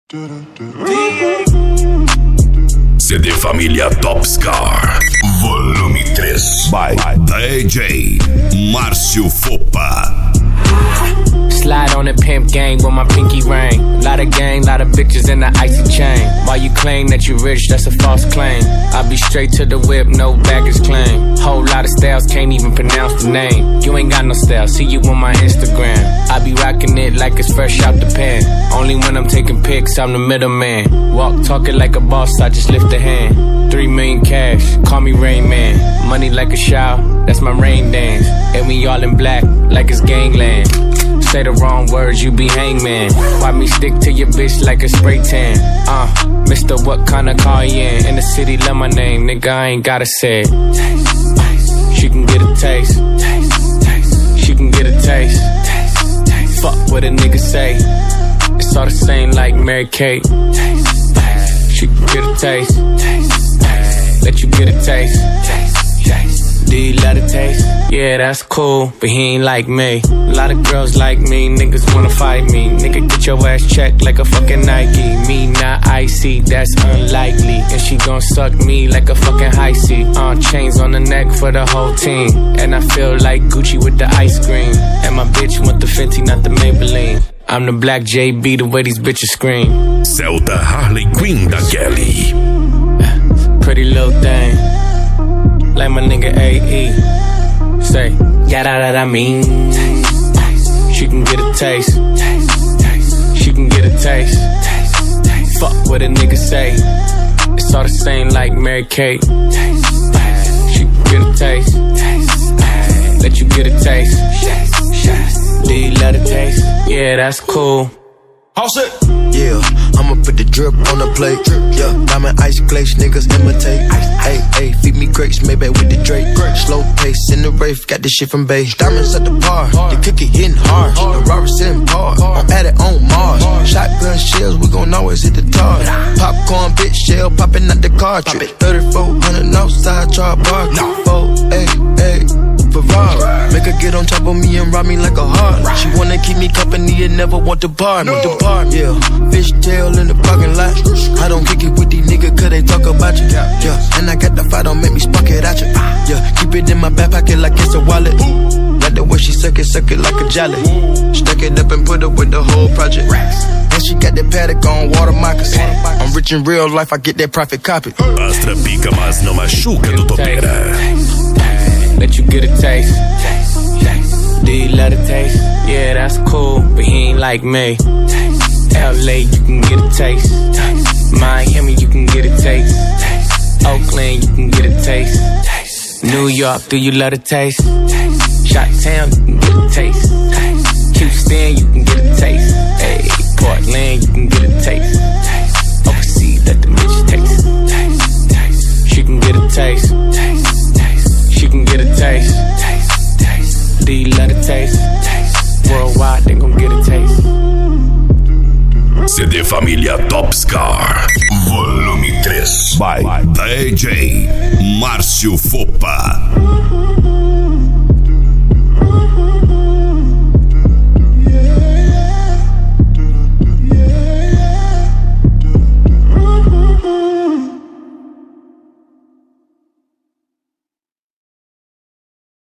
CD Família Topscar Volume 3 by DJ Márcio Fopa. Slide on the pimp gang with my pinky ring. Lot of gang, lot of bitches in the icy chain. While you claim that you rich, that's a false claim. I be straight to the whip, no baggage claim. Whole lot of styles, can't even pronounce the name. You ain't got no style, see you on my Instagram. I be rocking it like it's fresh out the pen. Only when I'm taking pics, I'm the middleman. Walk talking like a boss, I just lift a hand. 3 million cash, call me Rain Man. Money like a shower, that's my rain dance. And we all in black, like it's gangland. Say the wrong words, you be hangman. Why me stick to your bitch like a spray tan? Mister, what kind of car you in the city, love my name, nigga, I ain't gotta say it. She can get a taste. She can get a taste. Fuck what a nigga say. It's all the same like Mary Kate. She can get a taste. Let you get a taste. Do you love the taste? Yeah, that's cool, but he ain't like me. A lot of girls like me, niggas wanna fight me. Nigga, get your ass checked like a fucking Nike. Me not icy, that's unlikely. And she gon' suck me like a fucking high C. Chains on the neck for the whole team. And I feel like Gucci with the ice cream. And my bitch want the Fenty, not the Maybelline. I'm the black JB, the way these bitches scream. Celta Harley Quinn da Kelly. Pretty little thing, like my nigga AE. Say, yada that I mean. She can get a taste. She can get a taste. Fuck what a nigga say. It's all the same like Mary Kate. She can get a taste. Let you get a taste. Do you love the taste? Yeah, that's cool. All set. Yeah, I'ma put the drip on the plate. Yeah, diamond ice glaze, niggas imitate. Hey, hey, feed me grapes, maybe with the Drake. Slow pace in the Wraith, got this shit from Bay. Diamonds at the bar, the cookie hitting hard. The Robert sitting par, I'm at it on Mars. Shotgun shells, we gon' always hit the tar. Popcorn, bitch shell, popping out the cartridge. 3400 outside, char bar. 488 Ferrari. Make her get on top of me and rob me like a heart. She wanna keep me company and never want to bar me. Yeah, fish tail in the parking lot. I don't kick it with these niggas cause they talk about you. Yeah, and I got the fight, don't make me spark it at you. Yeah, keep it in my back pocket like it's a wallet. Like the way she suck it like a jelly. Stuck it up and put it with the whole project. And she got that paddock on water moccasin. I'm rich in real life, I get that profit copy. Astra pica, mas não machuca do topeira. Let you get a taste. Do you love the taste? Yeah, that's cool, but he ain't like me. LA, you can get a taste. Miami, you can get a taste. Oakland, you can get a taste. New York, do you love the taste? Chi-Town, you can get a taste. Houston, you can get a taste. Hey, Portland, you can get a taste. Overseas, let the bitch taste. She can get a taste. She can get a taste. Do you love the taste? Worldwide, they gon' get a taste. CD Família Topscar Volume 3 by DJ Márcio Fopa.